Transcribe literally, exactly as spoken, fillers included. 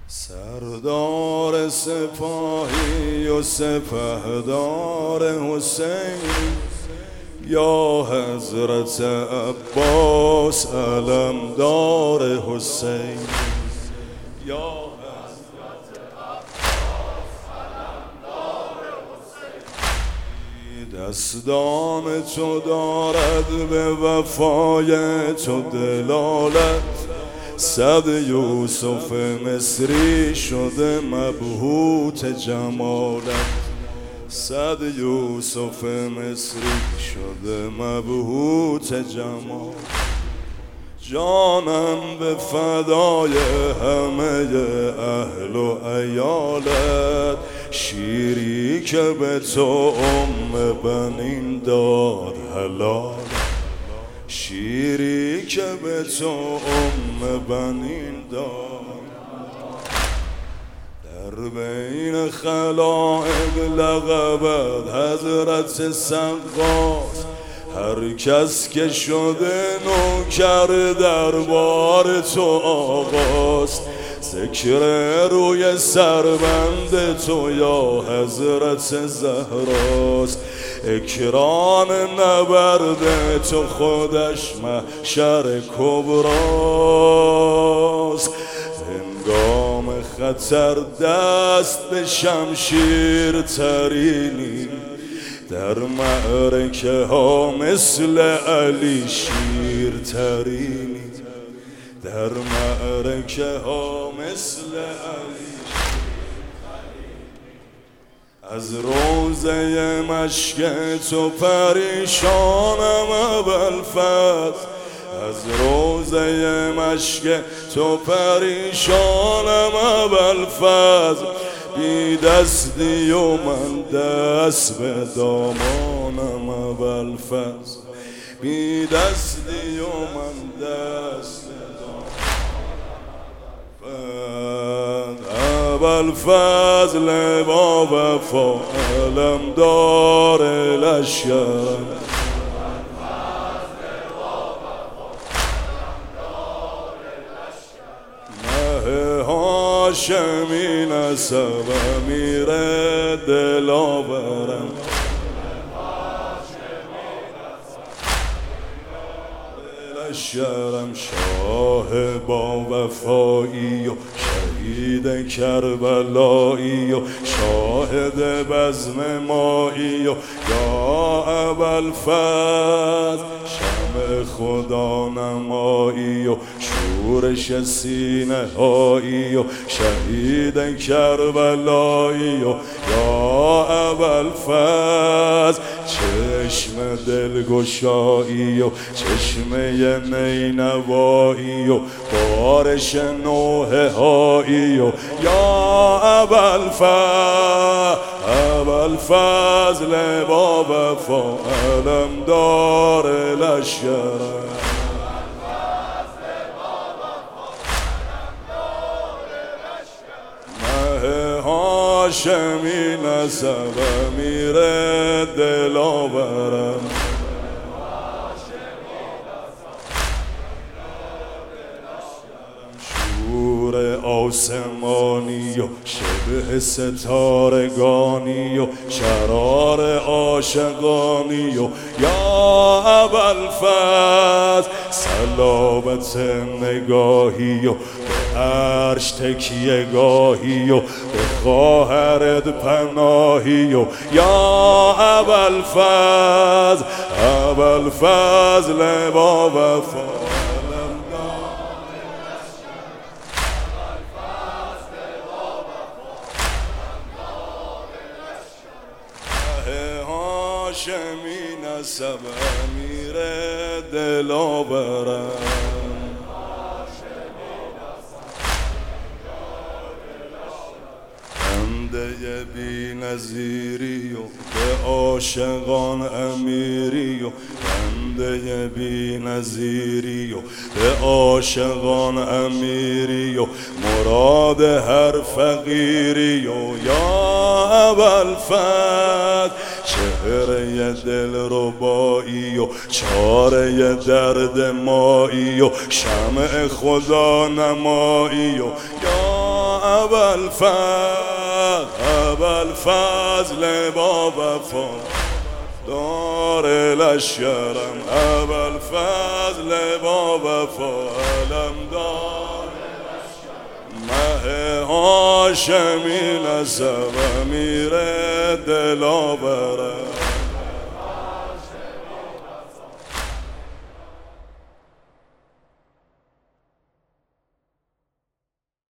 سردار سپاهی و سپهدار حسین، یا حضرت عباس علمدار حسین، یا حضرت عباس علمدار حسین. دستان تو دارد به وفای تو دلالت، صد یوسف مصری شده مبهوت جمالت، صد یوسف مصری شده مبهوت جمال. جانم به فدای همه اهل و عیالت، شیری که به تو ام بنین داد حلال، شیری که به تو ام بنین داد. در بین خلائق لقبت حضرت سقاس، هر کس که شده نوکر دربار تو آقاست. ذکر روی سربند تو یا حضرت زهراست، اکرام نبرد تو خودش محشر کبراست. هنگام خطر دست به شمشیر ترینی، در معرکه ها مثل علی شیر ترینی، در معرکه ها مثل علی. از روزه مشک تو پریشانم ابوالفضل، از روزه مشک تو پریشانم ابوالفضل. بی دستی و من دست به دامانم ابوالفضل، بی دستی و من دست به دامانم ابوالفضل. با وفا علمدار لشکر، هاشمی نسب امیر دلاورم، لشکرم شاه با وفایی و شهید کربلایی و شاهد بزم مایی و یا ابوالفضل شمع خدا نمایی و شورش سینه هایی و شهید کربلایی و یا ابوالفضل چشم دلگشایی و چشمه نینوایی و بارش نوحه هایی و یا ابوالفضل، ابوالفضل با وفا علمدار لشکر. هاشمی نسب امیر دلاورم، شور آسمانی و شبه ستارگانی و شرار عاشقانی و یا ابوالفضل صلابت نگاهی و عرش تکیه گاهی و به خواهرت پناهی و یا ابوالفضل، ابوالفضل با وفا هاشمی نسب امیر دلاورم. بنده بی نظیری و به عاشقان امیری و بنده بی نظیری و به عاشقان امیری و مراد هر فقیری و یا ابوالفضل چهره دل ربایی و چاره درد مایی و شمع خدا نمایی و یا اول فضل اول فضل با وفا دار لشکرم، اول فضل با وفا علم دار مه هاشمی نسب امیر دلاورم.